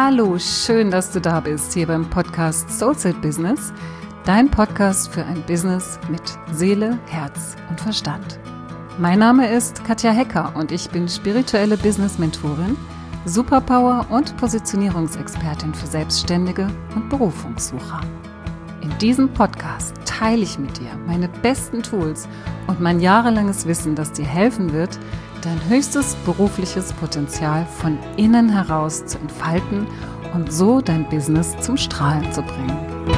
Hallo, schön, dass du da bist, hier beim Podcast Soulset Business, dein Podcast für ein Business mit Seele, Herz und Verstand. Mein Name ist Katja Hecker und ich bin spirituelle Business-Mentorin, Superpower- und Positionierungsexpertin für Selbstständige und Berufungssucher. In diesem Podcast teile ich mit dir meine besten Tools und mein jahrelanges Wissen, das dir helfen wird, dein höchstes berufliches Potenzial von innen heraus zu entfalten und so dein Business zum Strahlen zu bringen.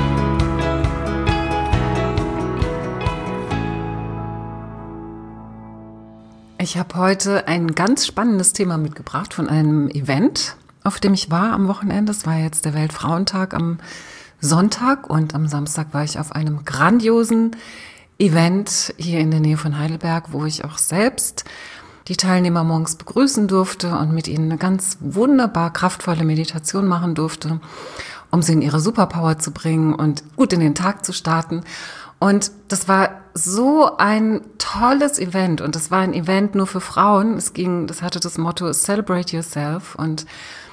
Ich habe heute ein ganz spannendes Thema mitgebracht von einem Event, auf dem ich war am Wochenende. Es war jetzt der Weltfrauentag am Sonntag und am Samstag war ich auf einem grandiosen Event hier in der Nähe von Heidelberg, wo ich auch selbst die Teilnehmer morgens begrüßen durfte und mit ihnen eine ganz wunderbar kraftvolle Meditation machen durfte, um sie in ihre Superpower zu bringen und gut in den Tag zu starten. Und das war so ein tolles Event und das war ein Event nur für Frauen. Das hatte das Motto Celebrate Yourself und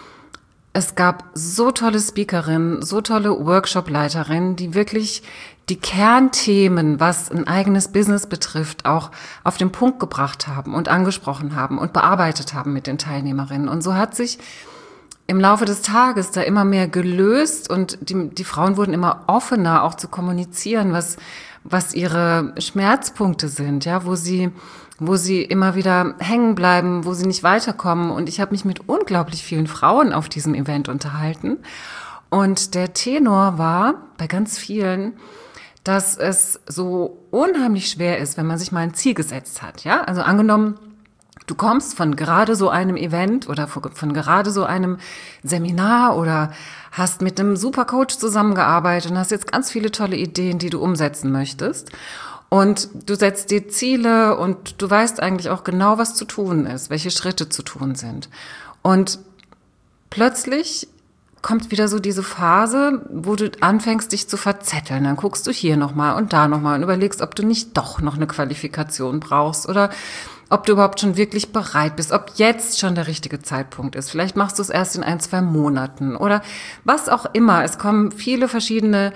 es gab so tolle Speakerinnen, so tolle Workshop-Leiterinnen, die wirklich die Kernthemen, was ein eigenes Business betrifft, auch auf den Punkt gebracht haben und angesprochen haben und bearbeitet haben mit den Teilnehmerinnen. Und so hat sich im Laufe des Tages da immer mehr gelöst und die Frauen wurden immer offener, auch zu kommunizieren, was ihre Schmerzpunkte sind, ja, wo sie immer wieder hängen bleiben, wo sie nicht weiterkommen. Und ich habe mich mit unglaublich vielen Frauen auf diesem Event unterhalten. Und der Tenor war bei ganz vielen, dass es so unheimlich schwer ist, wenn man sich mal ein Ziel gesetzt hat. Ja, also angenommen, du kommst von gerade so einem Event oder von gerade so einem Seminar oder hast mit einem Supercoach zusammengearbeitet und hast jetzt ganz viele tolle Ideen, die du umsetzen möchtest. Und du setzt dir Ziele und du weißt eigentlich auch genau, was zu tun ist, welche Schritte zu tun sind. Und plötzlich kommt wieder so diese Phase, wo du anfängst, dich zu verzetteln. Dann guckst du hier nochmal und da nochmal und überlegst, ob du nicht doch noch eine Qualifikation brauchst oder ob du überhaupt schon wirklich bereit bist, ob jetzt schon der richtige Zeitpunkt ist. Vielleicht machst du es erst in 1-2 Monaten oder was auch immer. Es kommen viele verschiedene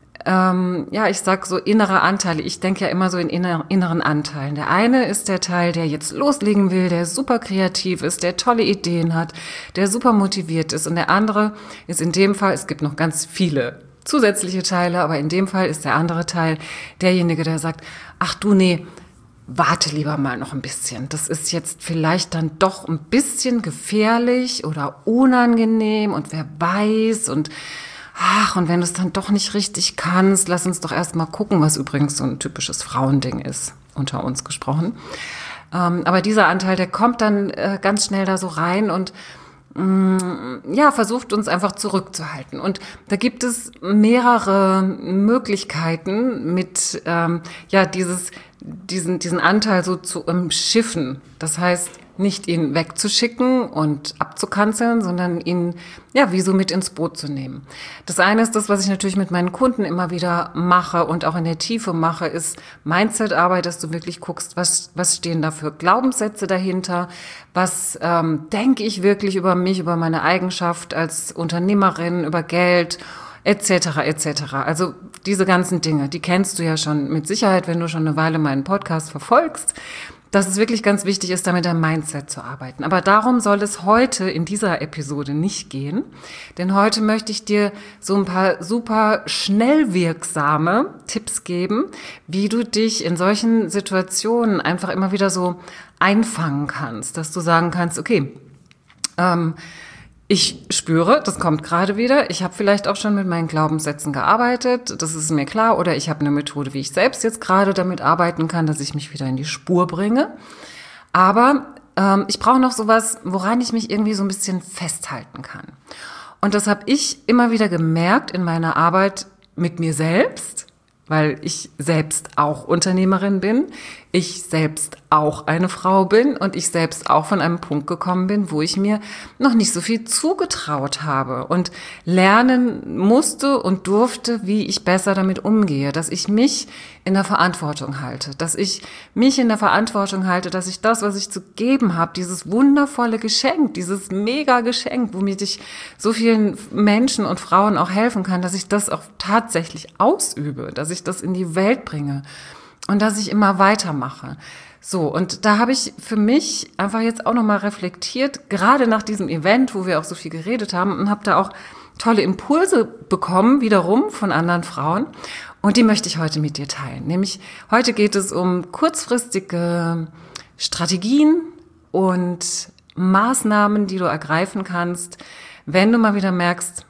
ich sag so innere Anteile. Ich denke ja immer so in inneren Anteilen. Der eine ist der Teil, der jetzt loslegen will, der super kreativ ist, der tolle Ideen hat, der super motiviert ist. Und der andere ist in dem Fall, es gibt noch ganz viele zusätzliche Teile, aber in dem Fall ist der andere Teil derjenige, der sagt, ach du, nee, warte lieber mal noch ein bisschen. Das ist jetzt vielleicht dann doch ein bisschen gefährlich oder unangenehm und wer weiß und wenn du es dann doch nicht richtig kannst, lass uns doch erst mal gucken, was übrigens so ein typisches Frauending ist, unter uns gesprochen. Aber dieser Anteil, der kommt dann ganz schnell da so rein und versucht uns einfach zurückzuhalten. Und da gibt es mehrere Möglichkeiten mit diesen Anteil so zu umschiffen. Das heißt, nicht ihn wegzuschicken und abzukanzeln, sondern ihn wie so mit ins Boot zu nehmen. Das eine ist das, was ich natürlich mit meinen Kunden immer wieder mache und auch in der Tiefe mache, ist Mindset-Arbeit, dass du wirklich guckst, was stehen da für Glaubenssätze dahinter, was denke ich wirklich über mich, über meine Eigenschaft als Unternehmerin, über Geld, etc., etc. Also diese ganzen Dinge, die kennst du ja schon mit Sicherheit, wenn du schon eine Weile meinen Podcast verfolgst, dass es wirklich ganz wichtig ist, da mit deinem Mindset zu arbeiten. Aber darum soll es heute in dieser Episode nicht gehen, denn heute möchte ich dir so ein paar super schnell wirksame Tipps geben, wie du dich in solchen Situationen einfach immer wieder so einfangen kannst, dass du sagen kannst, okay, ich spüre, das kommt gerade wieder. Ich habe vielleicht auch schon mit meinen Glaubenssätzen gearbeitet, das ist mir klar. Oder ich habe eine Methode, wie ich selbst jetzt gerade damit arbeiten kann, dass ich mich wieder in die Spur bringe. Aber ich brauche noch sowas, woran ich mich irgendwie so ein bisschen festhalten kann. Und das habe ich immer wieder gemerkt in meiner Arbeit mit mir selbst, weil ich selbst auch Unternehmerin bin, ich selbst auch eine Frau bin und ich selbst auch von einem Punkt gekommen bin, wo ich mir noch nicht so viel zugetraut habe und lernen musste und durfte, wie ich besser damit umgehe, dass ich mich in der Verantwortung halte, dass ich mich in der Verantwortung halte, dass ich das, was ich zu geben habe, dieses wundervolle Geschenk, dieses mega Geschenk, womit ich so vielen Menschen und Frauen auch helfen kann, dass ich das auch tatsächlich ausübe, dass ich das in die Welt bringe und dass ich immer weitermache. So, und da habe ich für mich einfach jetzt auch nochmal reflektiert, gerade nach diesem Event, wo wir auch so viel geredet haben, und habe da auch tolle Impulse bekommen, wiederum von anderen Frauen. Und die möchte ich heute mit dir teilen. Nämlich heute geht es um kurzfristige Strategien und Maßnahmen, die du ergreifen kannst, wenn du mal wieder merkst,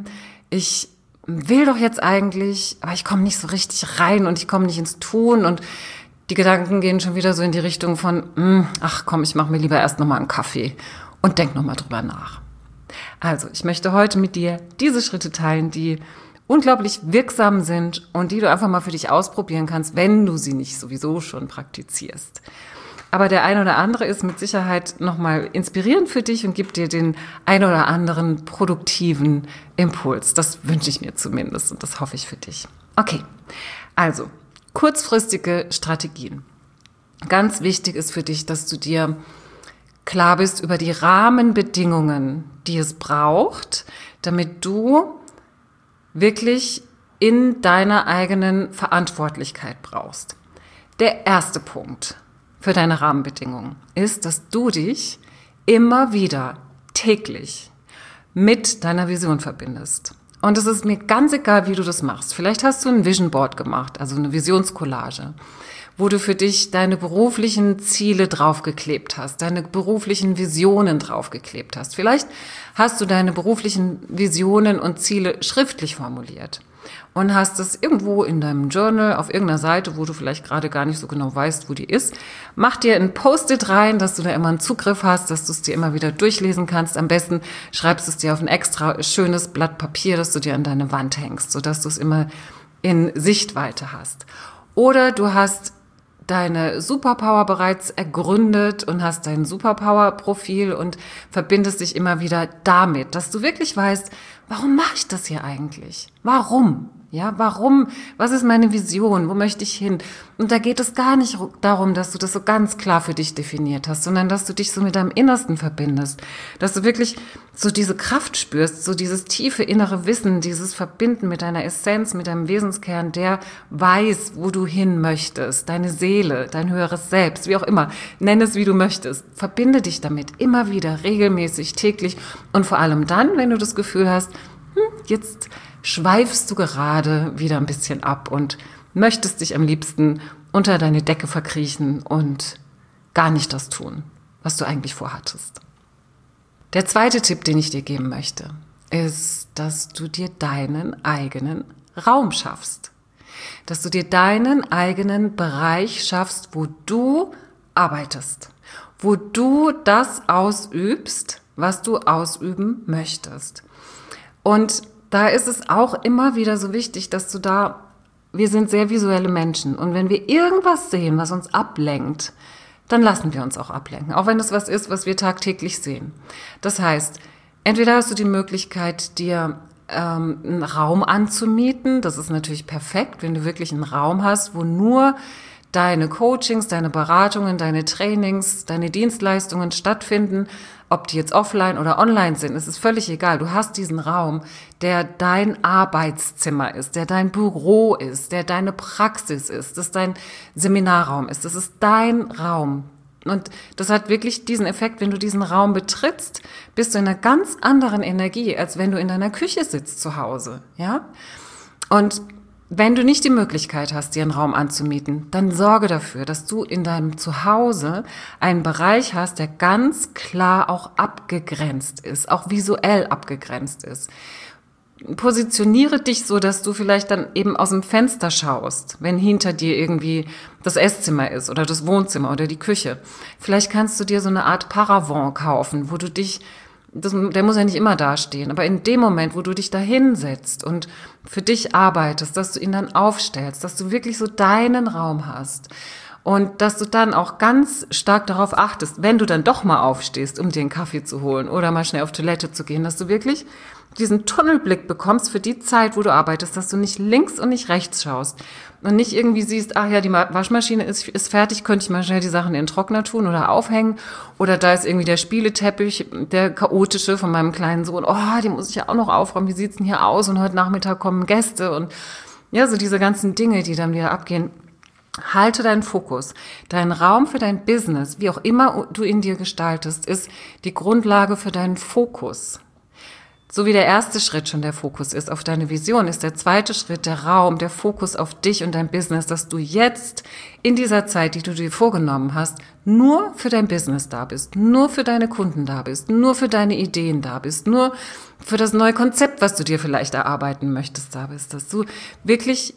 ich will doch jetzt eigentlich, aber ich komme nicht so richtig rein und ich komme nicht ins Tun und die Gedanken gehen schon wieder so in die Richtung von, ach komm, ich mache mir lieber erst nochmal einen Kaffee und denk nochmal drüber nach. Also, ich möchte heute mit dir diese Schritte teilen, die unglaublich wirksam sind und die du einfach mal für dich ausprobieren kannst, wenn du sie nicht sowieso schon praktizierst. Aber der ein oder andere ist mit Sicherheit nochmal inspirierend für dich und gibt dir den ein oder anderen produktiven Impuls. Das wünsche ich mir zumindest und das hoffe ich für dich. Okay, also kurzfristige Strategien. Ganz wichtig ist für dich, dass du dir klar bist über die Rahmenbedingungen, die es braucht, damit du wirklich in deiner eigenen Verantwortlichkeit brauchst. Der erste Punkt für deine Rahmenbedingungen ist, dass du dich immer wieder täglich mit deiner Vision verbindest. Und es ist mir ganz egal, wie du das machst. Vielleicht hast du ein Vision Board gemacht, also eine Visionscollage, wo du für dich deine beruflichen Ziele draufgeklebt hast, deine beruflichen Visionen draufgeklebt hast. Vielleicht hast du deine beruflichen Visionen und Ziele schriftlich formuliert und hast es irgendwo in deinem Journal auf irgendeiner Seite, wo du vielleicht gerade gar nicht so genau weißt, wo die ist. Mach dir ein Post-it rein, dass du da immer einen Zugriff hast, dass du es dir immer wieder durchlesen kannst. Am besten schreibst du es dir auf ein extra schönes Blatt Papier, das du dir an deine Wand hängst, sodass du es immer in Sichtweite hast. Oder du hast deine Superpower bereits ergründet und hast dein Superpower-Profil und verbindest dich immer wieder damit, dass du wirklich weißt, warum mache ich das hier eigentlich? Warum? Ja, warum? Was ist meine Vision? Wo möchte ich hin? Und da geht es gar nicht darum, dass du das so ganz klar für dich definiert hast, sondern dass du dich so mit deinem Innersten verbindest, dass du wirklich so diese Kraft spürst, so dieses tiefe innere Wissen, dieses Verbinden mit deiner Essenz, mit deinem Wesenskern, der weiß, wo du hin möchtest, deine Seele, dein höheres Selbst, wie auch immer, nenn es, wie du möchtest. Verbinde dich damit immer wieder, regelmäßig, täglich und vor allem dann, wenn du das Gefühl hast, jetzt schweifst du gerade wieder ein bisschen ab und möchtest dich am liebsten unter deine Decke verkriechen und gar nicht das tun, was du eigentlich vorhattest. Der zweite Tipp, den ich dir geben möchte, ist, dass du dir deinen eigenen Raum schaffst. Dass du dir deinen eigenen Bereich schaffst, wo du arbeitest, wo du das ausübst, was du ausüben möchtest. Und da ist es auch immer wieder so wichtig, dass wir sind sehr visuelle Menschen und wenn wir irgendwas sehen, was uns ablenkt, dann lassen wir uns auch ablenken, auch wenn es was ist, was wir tagtäglich sehen. Das heißt, entweder hast du die Möglichkeit, dir einen Raum anzumieten, das ist natürlich perfekt, wenn du wirklich einen Raum hast, wo nur deine Coachings, deine Beratungen, deine Trainings, deine Dienstleistungen stattfinden, ob die jetzt offline oder online sind, es ist völlig egal. Du hast diesen Raum, der dein Arbeitszimmer ist, der dein Büro ist, der deine Praxis ist, das dein Seminarraum ist. Das ist dein Raum. Und das hat wirklich diesen Effekt, wenn du diesen Raum betrittst, bist du in einer ganz anderen Energie, als wenn du in deiner Küche sitzt zu Hause, ja? Und wenn du nicht die Möglichkeit hast, dir einen Raum anzumieten, dann sorge dafür, dass du in deinem Zuhause einen Bereich hast, der ganz klar auch abgegrenzt ist, auch visuell abgegrenzt ist. Positioniere dich so, dass du vielleicht dann eben aus dem Fenster schaust, wenn hinter dir irgendwie das Esszimmer ist oder das Wohnzimmer oder die Küche. Vielleicht kannst du dir so eine Art Paravent kaufen, wo du dich der muss ja nicht immer dastehen, aber in dem Moment, wo du dich da hinsetzt und für dich arbeitest, dass du ihn dann aufstellst, dass du wirklich so deinen Raum hast Und dass du dann auch ganz stark darauf achtest, wenn du dann doch mal aufstehst, um dir einen Kaffee zu holen oder mal schnell auf Toilette zu gehen, dass du wirklich diesen Tunnelblick bekommst für die Zeit, wo du arbeitest, dass du nicht links und nicht rechts schaust und nicht irgendwie siehst, ach ja, die Waschmaschine ist fertig, könnte ich mal schnell die Sachen in den Trockner tun oder aufhängen oder da ist irgendwie der Spieleteppich, der chaotische von meinem kleinen Sohn, oh, den muss ich ja auch noch aufräumen, wie sieht's denn hier aus und heute Nachmittag kommen Gäste und ja, so diese ganzen Dinge, die dann wieder abgehen. Halte deinen Fokus. Dein Raum für dein Business, wie auch immer du ihn dir gestaltest, ist die Grundlage für deinen Fokus. So wie der erste Schritt schon der Fokus ist auf deine Vision, ist der zweite Schritt der Raum, der Fokus auf dich und dein Business, dass du jetzt in dieser Zeit, die du dir vorgenommen hast, nur für dein Business da bist, nur für deine Kunden da bist, nur für deine Ideen da bist, nur für das neue Konzept, was du dir vielleicht erarbeiten möchtest, da bist, dass du wirklich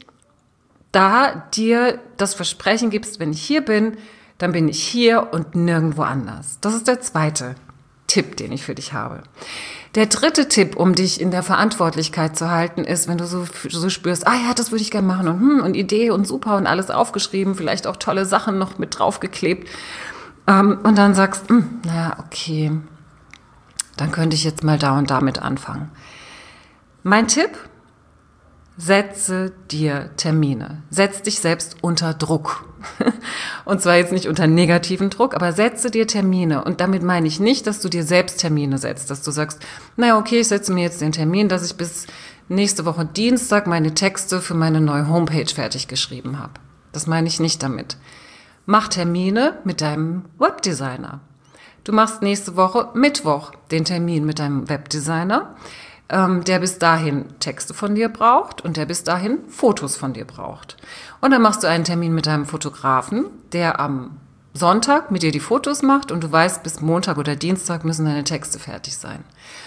da dir das Versprechen gibst, wenn ich hier bin, dann bin ich hier und nirgendwo anders. Das ist der zweite Tipp, den ich für dich habe. Der dritte Tipp, um dich in der Verantwortlichkeit zu halten, ist, wenn du so spürst, ah ja, das würde ich gerne machen und Idee und super und alles aufgeschrieben, vielleicht auch tolle Sachen noch mit draufgeklebt und dann sagst, naja, okay, dann könnte ich jetzt mal da und damit anfangen. Mein Tipp: Setze dir Termine. Setz dich selbst unter Druck. Und zwar jetzt nicht unter negativen Druck, aber setze dir Termine. Und damit meine ich nicht, dass du dir selbst Termine setzt, dass du sagst, naja, okay, ich setze mir jetzt den Termin, dass ich bis nächste Woche Dienstag meine Texte für meine neue Homepage fertig geschrieben habe. Das meine ich nicht damit. Mach Termine mit deinem Webdesigner. Du machst nächste Woche Mittwoch den Termin mit deinem Webdesigner, der bis dahin Texte von dir braucht und der bis dahin Fotos von dir braucht. Und dann machst du einen Termin mit deinem Fotografen, der am Sonntag mit dir die Fotos macht und du weißt, bis Montag oder Dienstag müssen deine Texte fertig sein.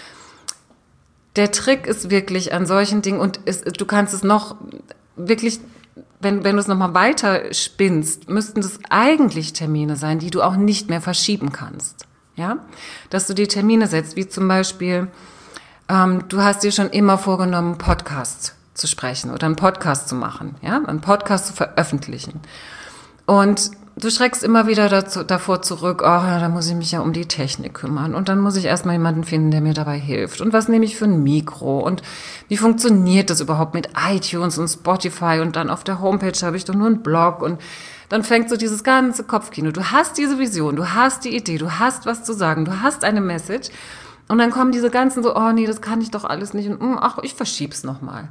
Der Trick ist wirklich an solchen Dingen und du kannst es noch wirklich, wenn du es nochmal weiter spinnst, müssten das eigentlich Termine sein, die du auch nicht mehr verschieben kannst. Ja? Dass du dir Termine setzt, wie zum Beispiel, du hast dir schon immer vorgenommen, einen Podcast zu sprechen oder einen Podcast zu machen, ja, einen Podcast zu veröffentlichen. Und du schreckst immer wieder davor zurück, da muss ich mich ja um die Technik kümmern und dann muss ich erstmal jemanden finden, der mir dabei hilft. Und was nehme ich für ein Mikro und wie funktioniert das überhaupt mit iTunes und Spotify und dann auf der Homepage habe ich doch nur einen Blog und dann fängt so dieses ganze Kopfkino. Du hast diese Vision, du hast die Idee, du hast was zu sagen, du hast eine Message. Und dann kommen diese ganzen so, oh nee, das kann ich doch alles nicht und ich verschieb's nochmal.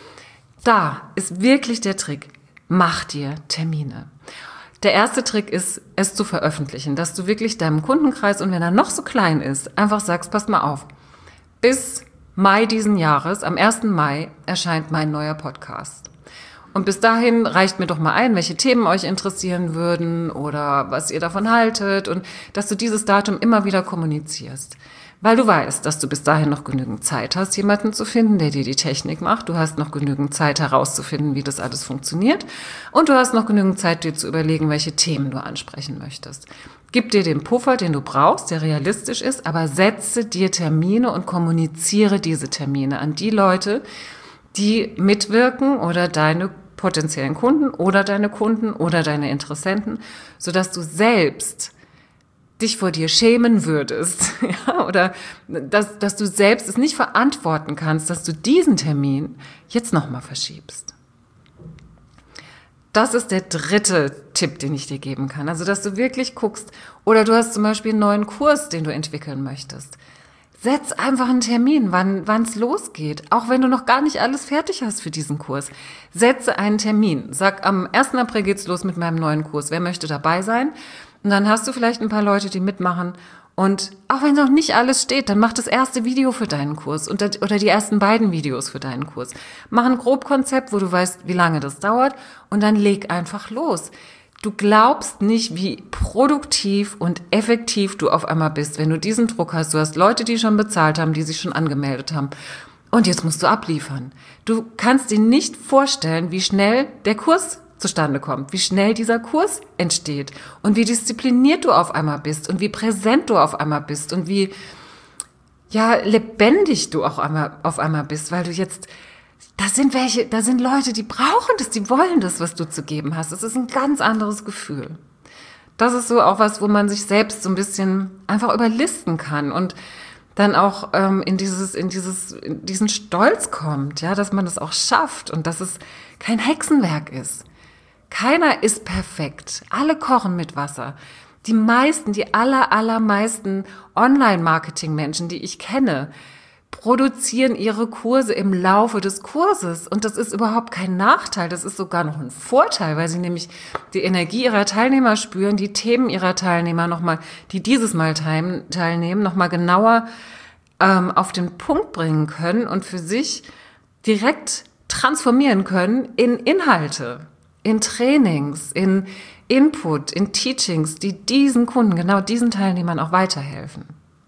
Da ist wirklich der Trick, mach dir Termine. Der erste Trick ist, es zu veröffentlichen, dass du wirklich deinem Kundenkreis, und wenn er noch so klein ist, einfach sagst, passt mal auf, bis Mai diesen Jahres, am 1. Mai, erscheint mein neuer Podcast. Und bis dahin reicht mir doch mal ein, welche Themen euch interessieren würden oder was ihr davon haltet und dass du dieses Datum immer wieder kommunizierst. Weil du weißt, dass du bis dahin noch genügend Zeit hast, jemanden zu finden, der dir die Technik macht. Du hast noch genügend Zeit herauszufinden, wie das alles funktioniert. Und du hast noch genügend Zeit, dir zu überlegen, welche Themen du ansprechen möchtest. Gib dir den Puffer, den du brauchst, der realistisch ist, aber setze dir Termine und kommuniziere diese Termine an die Leute, die mitwirken oder deine potenziellen Kunden oder deine Kunden oder deine Interessenten, sodass du selbst dich vor dir schämen würdest, ja, oder dass du selbst es nicht verantworten kannst, dass du diesen Termin jetzt nochmal verschiebst. Das ist der dritte Tipp, den ich dir geben kann. Also, dass du wirklich guckst, oder du hast zum Beispiel einen neuen Kurs, den du entwickeln möchtest. Setz einfach einen Termin, wann es losgeht, auch wenn du noch gar nicht alles fertig hast für diesen Kurs. Setze einen Termin. Sag, am 1. April geht's los mit meinem neuen Kurs. Wer möchte dabei sein? Und dann hast du vielleicht ein paar Leute, die mitmachen. Und auch wenn noch nicht alles steht, dann mach das erste Video für deinen Kurs oder die ersten beiden Videos für deinen Kurs. Mach ein Grobkonzept, wo du weißt, wie lange das dauert und dann leg einfach los. Du glaubst nicht, wie produktiv und effektiv du auf einmal bist, wenn du diesen Druck hast. Du hast Leute, die schon bezahlt haben, die sich schon angemeldet haben. Und jetzt musst du abliefern. Du kannst dir nicht vorstellen, wie schnell der Kurs zustande kommt, wie schnell dieser Kurs entsteht und wie diszipliniert du auf einmal bist und wie präsent du auf einmal bist und wie lebendig du auch auf einmal bist, weil du jetzt Da sind Leute, die brauchen das, die wollen das, was du zu geben hast. Es ist ein ganz anderes Gefühl. Das ist so auch was, wo man sich selbst so ein bisschen einfach überlisten kann und dann auch in diesen Stolz kommt, ja, dass man das auch schafft und dass es kein Hexenwerk ist. Keiner ist perfekt. Alle kochen mit Wasser. Die allermeisten Online-Marketing-Menschen, die ich kenne, produzieren ihre Kurse im Laufe des Kurses. Und das ist überhaupt kein Nachteil, das ist sogar noch ein Vorteil, weil sie nämlich die Energie ihrer Teilnehmer spüren, die Themen ihrer Teilnehmer nochmal, die dieses Mal teilnehmen, nochmal genauer auf den Punkt bringen können und für sich direkt transformieren können in Inhalte, in Trainings, in Input, in Teachings, die diesen Kunden, genau diesen Teilnehmern auch weiterhelfen.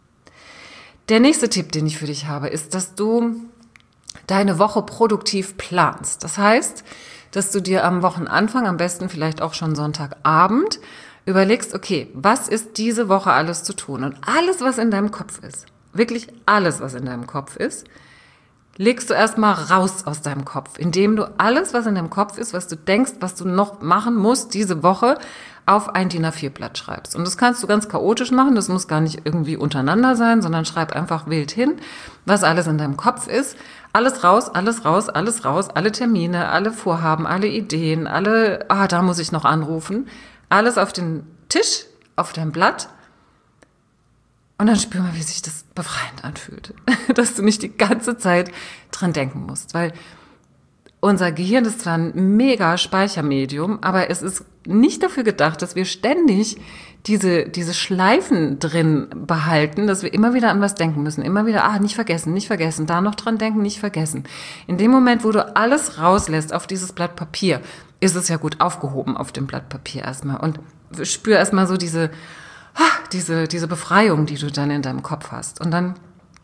Der nächste Tipp, den ich für dich habe, ist, dass du deine Woche produktiv planst. Das heißt, dass du dir am Wochenanfang, am besten vielleicht auch schon Sonntagabend, überlegst, okay, was ist diese Woche alles zu tun? Und alles, was in deinem Kopf ist, wirklich alles, was in deinem Kopf ist, legst du erstmal raus aus deinem Kopf, indem du alles, was in deinem Kopf ist, was du denkst, was du noch machen musst diese Woche, auf ein DIN A4-Blatt schreibst. Und das kannst du ganz chaotisch machen, das muss gar nicht irgendwie untereinander sein, sondern schreib einfach wild hin, was alles in deinem Kopf ist. Alles raus, alles raus, alles raus, alle Termine, alle Vorhaben, alle Ideen, da muss ich noch anrufen. Alles auf den Tisch, auf dein Blatt. Und dann spür mal, wie sich das befreiend anfühlt, dass du nicht die ganze Zeit dran denken musst, weil unser Gehirn ist zwar ein mega Speichermedium, aber es ist nicht dafür gedacht, dass wir ständig diese Schleifen drin behalten, dass wir immer wieder an was denken müssen, immer wieder, nicht vergessen, da noch dran denken, nicht vergessen. In dem Moment, wo du alles rauslässt auf dieses Blatt Papier, ist es ja gut aufgehoben auf dem Blatt Papier erstmal und spür erstmal so diese Befreiung, die du dann in deinem Kopf hast. Und dann,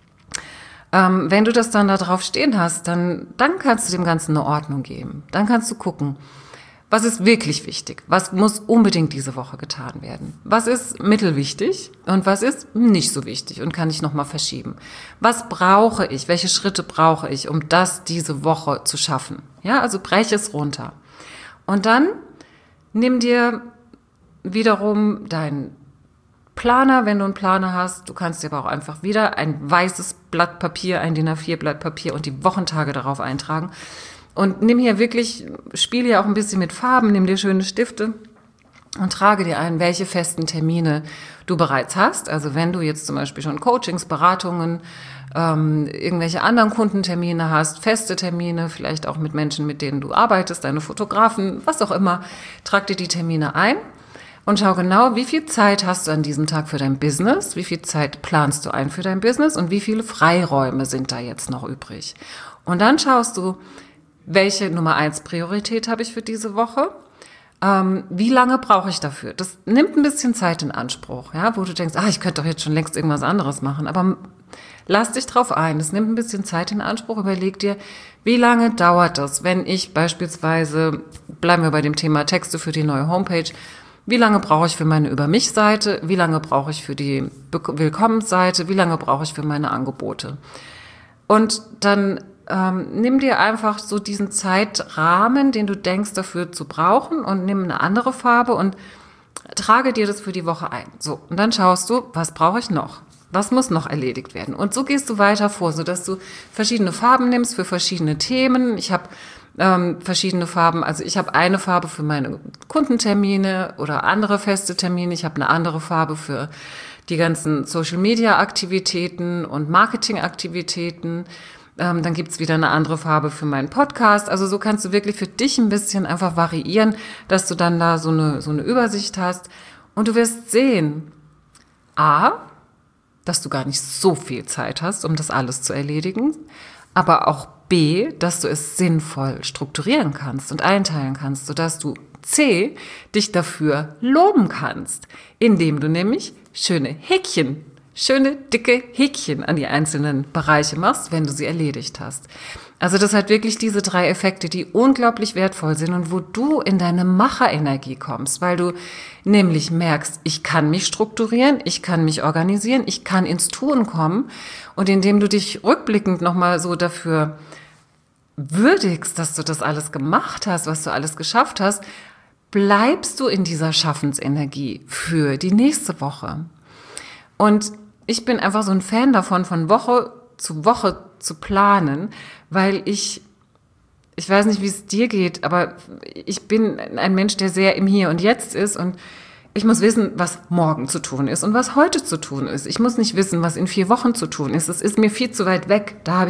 wenn du das dann da drauf stehen hast, dann kannst du dem Ganzen eine Ordnung geben. Dann kannst du gucken, was ist wirklich wichtig? Was muss unbedingt diese Woche getan werden? Was ist mittelwichtig und was ist nicht so wichtig und kann ich nochmal verschieben? Was brauche ich? Welche Schritte brauche ich, um das diese Woche zu schaffen? Ja, also breche es runter. Und dann nimm dir wiederum deinen Planer, wenn du einen Planer hast. Du kannst dir aber auch einfach wieder ein weißes Blatt Papier, ein DIN A4 Blatt Papier und die Wochentage darauf eintragen. Und nimm hier wirklich, spiele ja auch ein bisschen mit Farben, nimm dir schöne Stifte und trage dir ein, welche festen Termine du bereits hast. Also wenn du jetzt zum Beispiel schon Coachings, Beratungen, irgendwelche anderen Kundentermine hast, feste Termine, vielleicht auch mit Menschen, mit denen du arbeitest, deine Fotografen, was auch immer, trag dir die Termine ein. Und schau genau, wie viel Zeit hast du an diesem Tag für dein Business, wie viel Zeit planst du ein für dein Business und wie viele Freiräume sind da jetzt noch übrig. Und dann schaust du, welche Nummer 1 Priorität habe ich für diese Woche, wie lange brauche ich dafür. Das nimmt ein bisschen Zeit in Anspruch, ja, wo du denkst, ich könnte doch jetzt schon längst irgendwas anderes machen, aber lass dich drauf ein, das nimmt ein bisschen Zeit in Anspruch, überleg dir, wie lange dauert das, wenn ich beispielsweise, bleiben wir bei dem Thema Texte für die neue Homepage, wie lange brauche ich für meine Über-mich-Seite? Wie lange brauche ich für die Willkommensseite? Wie lange brauche ich für meine Angebote? Und dann nimm dir einfach so diesen Zeitrahmen, den du denkst, dafür zu brauchen und nimm eine andere Farbe und trage dir das für die Woche ein. So, und dann schaust du, was brauche ich noch? Was muss noch erledigt werden? Und so gehst du weiter vor, sodass du verschiedene Farben nimmst für verschiedene Themen. Ich habe verschiedene Farben. Also ich habe eine Farbe für meine Kundentermine oder andere feste Termine. Ich habe eine andere Farbe für die ganzen Social-Media-Aktivitäten und Marketing-Aktivitäten. Dann gibt's wieder eine andere Farbe für meinen Podcast. Also so kannst du wirklich für dich ein bisschen einfach variieren, dass du dann da so eine Übersicht hast. Und du wirst sehen, dass du gar nicht so viel Zeit hast, um das alles zu erledigen, aber auch B, dass du es sinnvoll strukturieren kannst und einteilen kannst, sodass du C, dich dafür loben kannst, indem du nämlich schöne dicke Häkchen an die einzelnen Bereiche machst, wenn du sie erledigt hast. Also das hat wirklich diese 3 Effekte, die unglaublich wertvoll sind und wo du in deine Macherenergie kommst, weil du nämlich merkst, ich kann mich strukturieren, ich kann mich organisieren, ich kann ins Tun kommen und indem du dich rückblickend nochmal so dafür würdigst, dass du das alles gemacht hast, was du alles geschafft hast, bleibst du in dieser Schaffensenergie für die nächste Woche. Und ich bin einfach so ein Fan davon, von Woche zu planen, weil ich weiß nicht, wie es dir geht, aber ich bin ein Mensch, der sehr im Hier und Jetzt ist und ich muss wissen, was morgen zu tun ist und was heute zu tun ist. Ich muss nicht wissen, was in 4 Wochen zu tun ist. Es ist mir viel zu weit weg. Da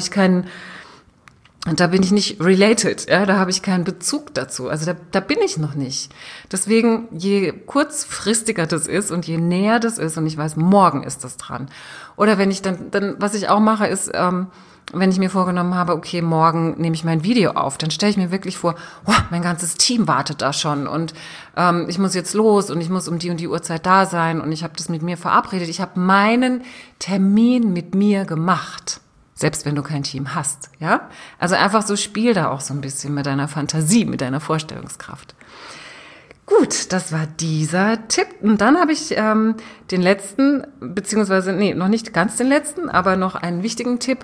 bin ich nicht related. Ja, da habe ich keinen Bezug dazu. Also da bin ich noch nicht. Deswegen, je kurzfristiger das ist und je näher das ist und ich weiß, morgen ist das dran. Oder wenn ich dann was ich auch mache, ist, wenn ich mir vorgenommen habe, okay, morgen nehme ich mein Video auf, dann stelle ich mir wirklich vor, mein ganzes Team wartet da schon und ich muss jetzt los und ich muss um die und die Uhrzeit da sein und ich habe das mit mir verabredet. Ich habe meinen Termin mit mir gemacht, selbst wenn du kein Team hast. Ja? Also einfach so, spiel da auch so ein bisschen mit deiner Fantasie, mit deiner Vorstellungskraft. Gut, das war dieser Tipp. Und dann habe ich den letzten, beziehungsweise, noch nicht ganz den letzten, aber noch einen wichtigen Tipp.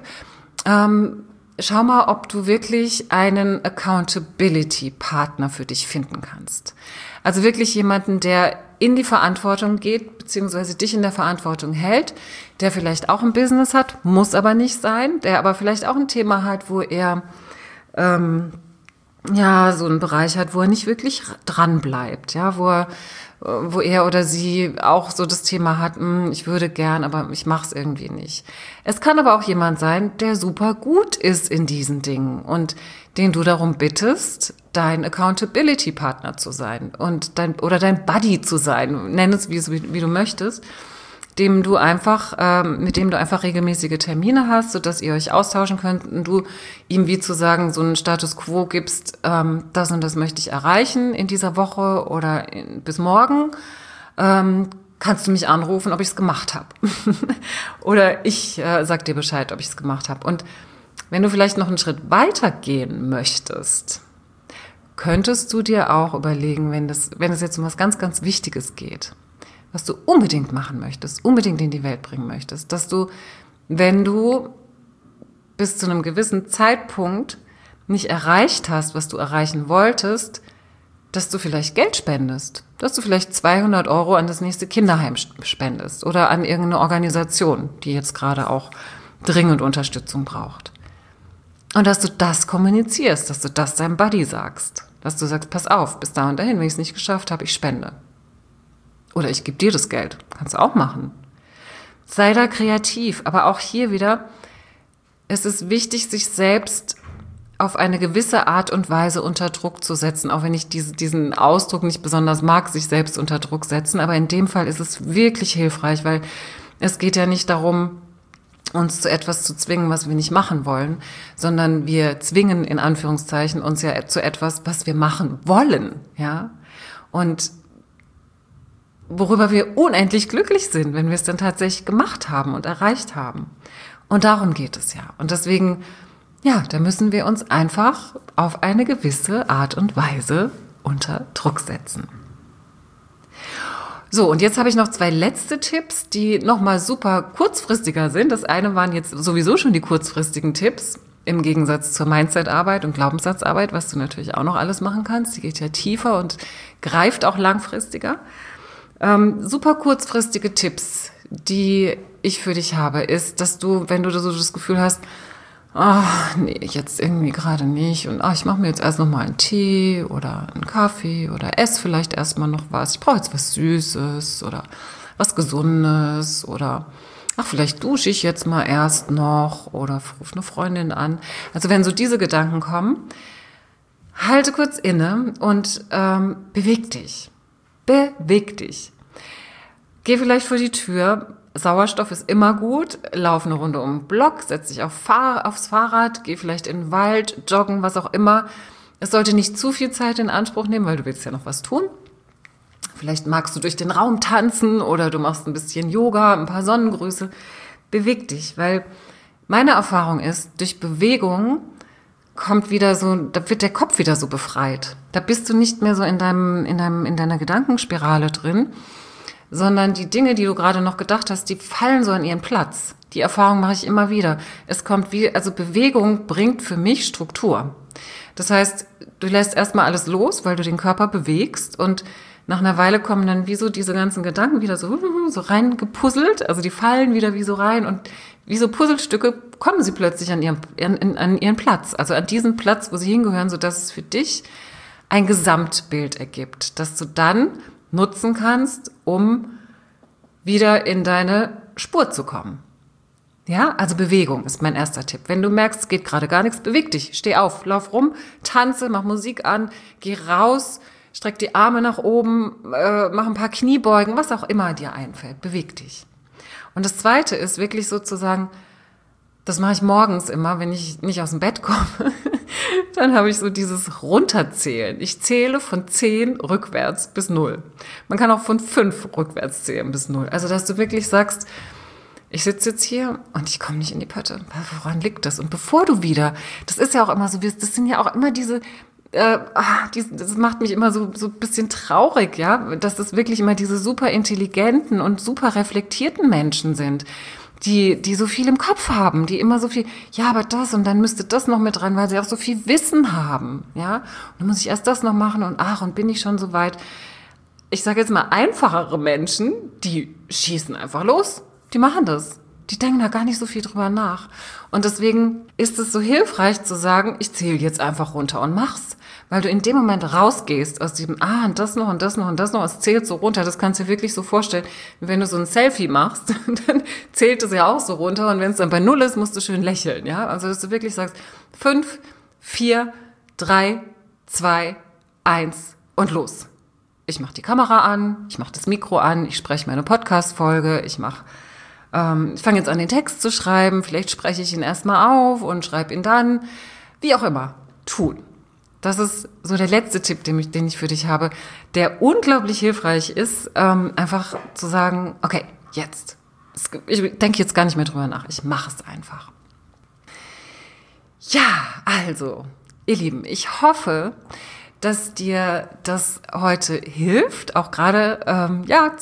Schau mal, ob du wirklich einen Accountability-Partner für dich finden kannst. Also wirklich jemanden, der in die Verantwortung geht, beziehungsweise dich in der Verantwortung hält, der vielleicht auch ein Business hat, muss aber nicht sein, der aber vielleicht auch ein Thema hat, wo er so einen Bereich hat, wo er nicht wirklich dran bleibt, ja, wo er oder sie auch so das Thema hat, ich würde gern, aber ich mache es irgendwie nicht. Es kann aber auch jemand sein, der super gut ist in diesen Dingen und den du darum bittest, dein Accountability-Partner zu sein und dein Buddy zu sein, nenn es wie du möchtest, mit dem du einfach regelmäßige Termine hast, sodass ihr euch austauschen könnt und du ihm wie zu sagen, so einen Status quo gibst, das und das möchte ich erreichen in dieser Woche oder bis morgen, kannst du mich anrufen, ob ich es gemacht habe. Oder ich sag dir Bescheid, ob ich es gemacht habe. Und wenn du vielleicht noch einen Schritt weiter gehen möchtest, könntest du dir auch überlegen, wenn es jetzt um was ganz, ganz Wichtiges geht, was du unbedingt machen möchtest, unbedingt in die Welt bringen möchtest, dass du, wenn du bis zu einem gewissen Zeitpunkt nicht erreicht hast, was du erreichen wolltest, dass du vielleicht Geld spendest, dass du vielleicht 200 € an das nächste Kinderheim spendest oder an irgendeine Organisation, die jetzt gerade auch dringend Unterstützung braucht. Und dass du das kommunizierst, dass du das deinem Buddy sagst, dass du sagst, pass auf, bis da und dahin, wenn ich es nicht geschafft habe, ich spende. Oder ich gebe dir das Geld. Kannst du auch machen. Sei da kreativ. Aber auch hier wieder, es ist wichtig, sich selbst auf eine gewisse Art und Weise unter Druck zu setzen. Auch wenn ich diesen Ausdruck nicht besonders mag, sich selbst unter Druck setzen. Aber in dem Fall ist es wirklich hilfreich, weil es geht ja nicht darum, uns zu etwas zu zwingen, was wir nicht machen wollen, sondern wir zwingen in Anführungszeichen uns ja zu etwas, was wir machen wollen. Ja? Und worüber wir unendlich glücklich sind, wenn wir es dann tatsächlich gemacht haben und erreicht haben. Und darum geht es ja. Und deswegen, da müssen wir uns einfach auf eine gewisse Art und Weise unter Druck setzen. So, und jetzt habe ich noch 2 letzte Tipps, die nochmal super kurzfristiger sind. Das eine waren jetzt sowieso schon die kurzfristigen Tipps, im Gegensatz zur Mindset-Arbeit und Glaubenssatzarbeit, was du natürlich auch noch alles machen kannst. Die geht ja tiefer und greift auch langfristiger. Super kurzfristige Tipps, die ich für dich habe, ist, dass du, wenn du so das Gefühl hast, nee, jetzt irgendwie gerade nicht und ich mache mir jetzt erst noch mal einen Tee oder einen Kaffee oder esse vielleicht erstmal noch was. Ich brauche jetzt was Süßes oder was Gesundes oder vielleicht dusche ich jetzt mal erst noch oder rufe eine Freundin an. Also wenn so diese Gedanken kommen, halte kurz inne und beweg dich. Beweg dich. Geh vielleicht vor die Tür. Sauerstoff ist immer gut. Lauf eine Runde um den Block, setz dich aufs Fahrrad, geh vielleicht in den Wald, joggen, was auch immer. Es sollte nicht zu viel Zeit in Anspruch nehmen, weil du willst ja noch was tun. Vielleicht magst du durch den Raum tanzen oder du machst ein bisschen Yoga, ein paar Sonnengrüße. Beweg dich, weil meine Erfahrung ist, durch Bewegung da wird der Kopf wieder so befreit. Da bist du nicht mehr so in deiner Gedankenspirale drin, sondern die Dinge, die du gerade noch gedacht hast, die fallen so an ihren Platz. Die Erfahrung mache ich immer wieder. Also Bewegung bringt für mich Struktur. Das heißt, du lässt erstmal alles los, weil du den Körper bewegst und nach einer Weile kommen dann wie so diese ganzen Gedanken wieder so reingepuzzelt, also die fallen wieder wie so rein und wie so Puzzlestücke kommen sie plötzlich an ihren Platz, also an diesen Platz, wo sie hingehören, sodass es für dich ein Gesamtbild ergibt, das du dann nutzen kannst, um wieder in deine Spur zu kommen. Ja, also Bewegung ist mein erster Tipp. Wenn du merkst, es geht gerade gar nichts, beweg dich, steh auf, lauf rum, tanze, mach Musik an, geh raus, streck die Arme nach oben, mach ein paar Kniebeugen, was auch immer dir einfällt, beweg dich. Und das Zweite ist wirklich sozusagen, das mache ich morgens immer, wenn ich nicht aus dem Bett komme, dann habe ich so dieses Runterzählen. Ich zähle von 10 rückwärts bis 0. Man kann auch von 5 rückwärts zählen bis 0. Also, dass du wirklich sagst, ich sitze jetzt hier und ich komme nicht in die Pötte. Woran liegt das? Und bevor du wieder, das ist ja auch immer so, das sind ja auch immer das macht mich immer so ein bisschen traurig, ja, dass das wirklich immer diese super intelligenten und super reflektierten Menschen sind, die so viel im Kopf haben, die immer so viel, ja, aber das und dann müsste das noch mit rein, weil sie auch so viel Wissen haben, ja. Und dann muss ich erst das noch machen und bin ich schon so weit. Ich sage jetzt mal, einfachere Menschen, die schießen einfach los, die machen das. Die denken da gar nicht so viel drüber nach. Und deswegen ist es so hilfreich zu sagen, ich zähle jetzt einfach runter und mach's. Weil du in dem Moment rausgehst aus diesem, und das noch und das noch und das noch, es zählt so runter. Das kannst du dir wirklich so vorstellen. Wenn du so ein Selfie machst, dann zählt es ja auch so runter. Und wenn es dann bei 0 ist, musst du schön lächeln, ja. Also, dass du wirklich sagst, 5, 4, 3, 2, 1 und los. Ich mache die Kamera an, ich mache das Mikro an, ich spreche meine Podcast-Folge, ich fange jetzt an, den Text zu schreiben, vielleicht spreche ich ihn erstmal auf und schreibe ihn dann, wie auch immer, tun. Das ist so der letzte Tipp, den ich für dich habe, der unglaublich hilfreich ist, einfach zu sagen, okay, jetzt. Ich denke jetzt gar nicht mehr drüber nach, ich mache es einfach. Ja, also, ihr Lieben, ich hoffe, dass dir das heute hilft, auch gerade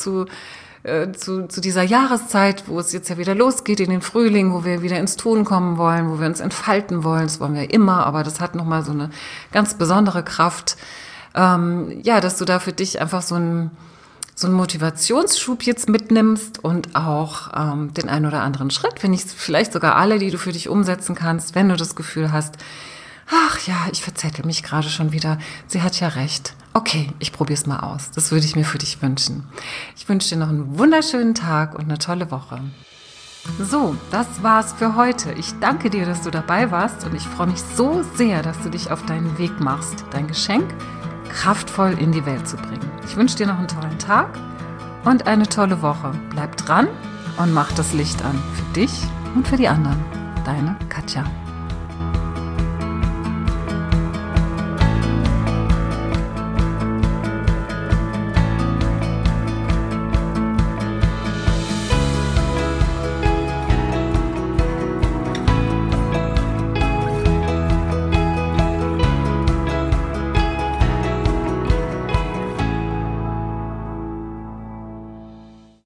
zu dieser Jahreszeit, wo es jetzt ja wieder losgeht in den Frühling, wo wir wieder ins Tun kommen wollen, wo wir uns entfalten wollen. Das wollen wir immer, aber das hat nochmal so eine ganz besondere Kraft. Dass du da für dich einfach so einen Motivationsschub jetzt mitnimmst und auch den einen oder anderen Schritt, wenn nicht vielleicht sogar alle, die du für dich umsetzen kannst, wenn du das Gefühl hast, ach ja, ich verzettel mich gerade schon wieder. Sie hat ja recht. Okay, ich probiere es mal aus. Das würde ich mir für dich wünschen. Ich wünsche dir noch einen wunderschönen Tag und eine tolle Woche. So, das war's für heute. Ich danke dir, dass du dabei warst und ich freue mich so sehr, dass du dich auf deinen Weg machst, dein Geschenk kraftvoll in die Welt zu bringen. Ich wünsche dir noch einen tollen Tag und eine tolle Woche. Bleib dran und mach das Licht an für dich und für die anderen. Deine Katja.